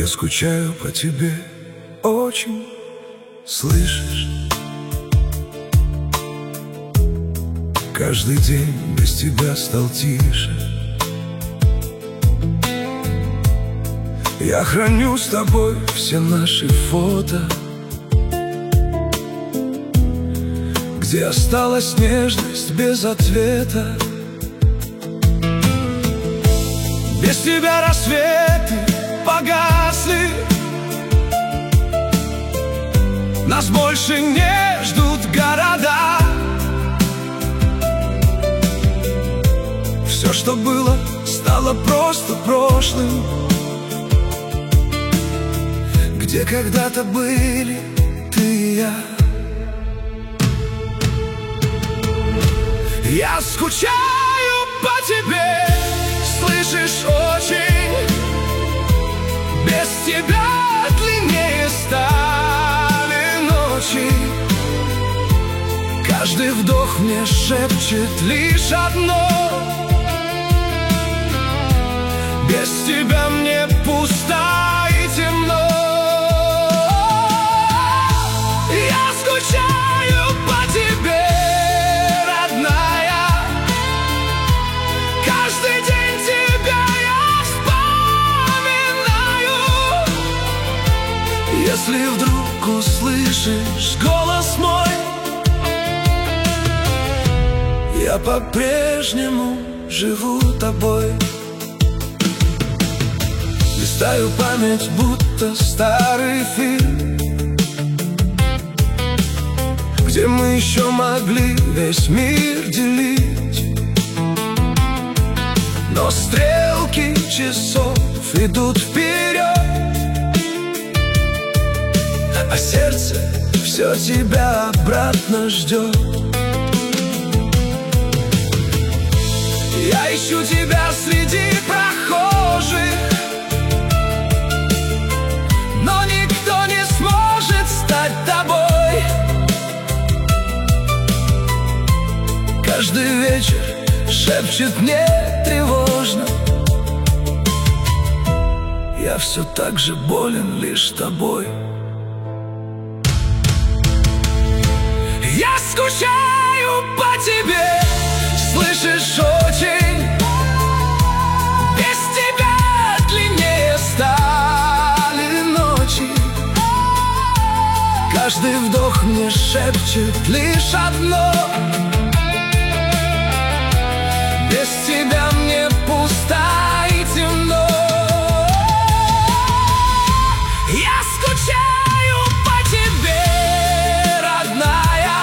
Я скучаю по тебе очень, слышишь? Каждый день без тебя стал тише. Я храню с тобой все наши фото, где осталась нежность без ответа. Без тебя рассветы погасли, нас больше не ждут города. Все, что было, стало просто прошлым, где когда-то были ты и я. Я скучаю по тебе, слышишь, очень. Без тебя длиннее стали ночи. Каждый вдох мне шепчет лишь одно: без тебя мне пусто и темно. Я скучаю по тебе, родная. Каждый день тебя я вспоминаю. Если вдруг услышишь голос мой, я по-прежнему живу тобой. Листаю память, будто старый фильм, где мы еще могли весь мир делить. Но стрелки часов идут вперед, а сердце все тебя обратно ждет. Я ищу тебя среди прохожих, но никто не сможет стать тобой. Каждый вечер шепчет мне тревожно: я все так же болен лишь тобой. Я скучаю по тебе, слышишь, очень. Без тебя длиннее стали ночи. Каждый вдох мне шепчет лишь одно: без тебя мне пусто и темно. Я скучаю по тебе, родная.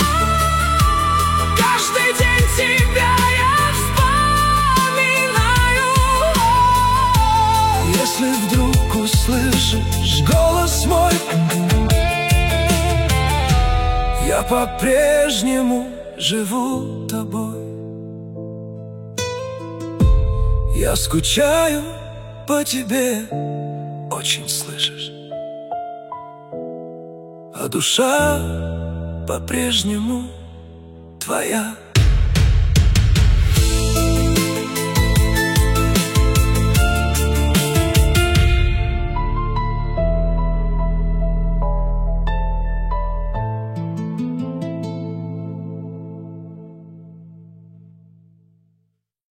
Каждый день тебя я вспоминаю. Если вдруг услышишь голос мой, я по-прежнему живу тобой. Я скучаю по тебе очень, слышишь? А душа по-прежнему твоя.